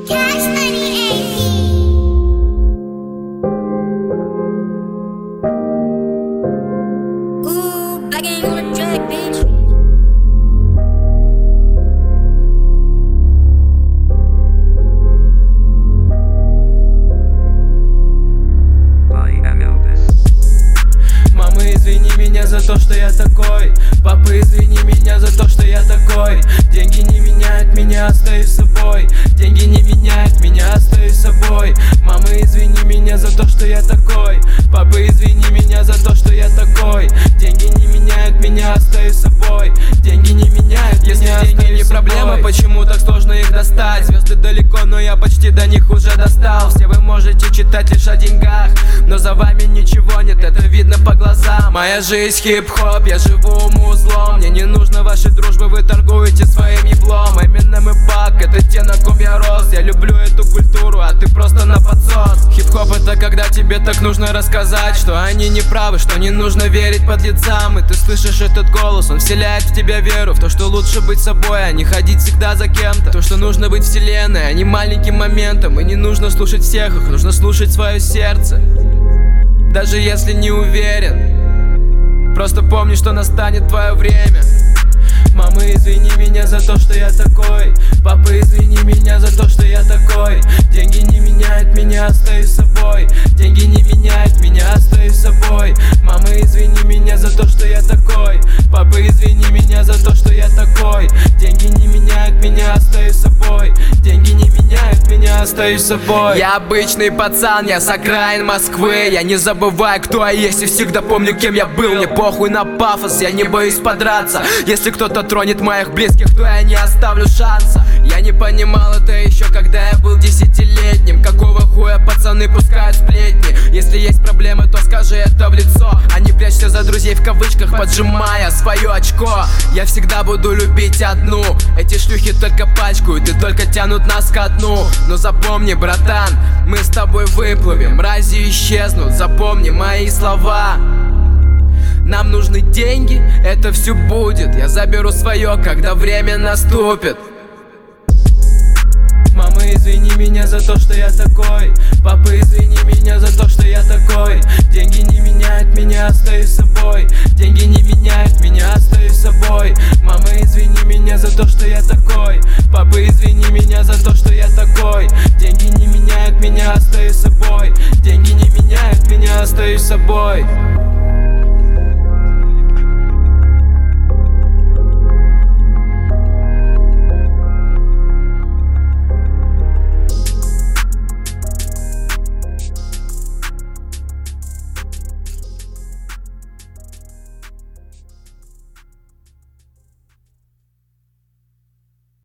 Cash Money AP. Ooh, back in on the track, bitch. Мама, извини меня за то, что я такой. Папа, извини меня за то, что я такой. Деньги не меняют меня, остаюсь собой. Деньги не меняют меня, остаюсь собой. Мама, извини меня за то, что я такой. Папа, извини меня за то, что я такой. Деньги не меняют меня, остаюсь собой. Деньги не меняют меня, остаюсь собой. Если деньги не проблема, почему так сложно их достать? Звезды далеко, но я почти до них уже достал. Все вы можете читать лишь о деньгах, но за вами ничего нет, это видно по глазам. Моя жизнь хип-хоп, я живу музлом. Мне не нужно вашей дружбы, вы торгуете своим еблом. Eminem и Пак, это те, на ком я рос. Я люблю эту культуру, а ты просто на подсос. Хип-хоп это когда тебе так нужно рассказать, что они не правы, что не нужно верить подлецам. И ты слышишь этот голос, он вселяет в тебя веру, в то, что лучше быть собой, а не ходить всегда за кем-то. То, что нужно быть вселенной, а не маленьким моментом. И не нужно слушать всех их, нужно слушать свое сердце. Даже если не уверен, просто помни, что настанет твое время. Мама, извини меня за то, что я такой. Папа, извини меня за то, что я такой. Деньги не меняют меня, остаюсь собой. Деньги не меняют меня, остаюсь собой. Мама, извини меня за то, что я такой. Папа, извини меня за то, что я такой. Деньги не меняют меня, остаюсь собой. Деньги не меняют меня, остаюсь собой. Я обычный пацан, я с окраин Москвы. Я не забываю, кто я есть, и всегда помню, кем я был. Мне похуй на пафос, я не боюсь подраться. Если кто-то тронет моих близких, то я не оставлю шанса. Я не понимал это еще, когда я был 10-летним. Какого хуя пацаны пускают сплетни? Если есть проблемы, то скажи это в лицо, а не прячься за друзей в кавычках, поджимая свое очко. Я всегда буду любить одну. Эти шлюхи только пачкают и только тянут нас ко дну. Но запомни, братан, мы с тобой выплывем, мрази исчезнут. Запомни мои слова. Нам нужны деньги, это все будет. Я заберу свое, когда время наступит. Мама, извини меня за то, что я такой. Папа, извини меня за то, что я такой. Деньги не меняют меня, остаюсь собой. Деньги не меняют меня, остаюсь собой. Мама, извини меня за то, что я такой. Папа, извини меня за то, что я такой. Деньги не меняют меня, остаюсь собой. Деньги не меняют меня, остаюсь собой.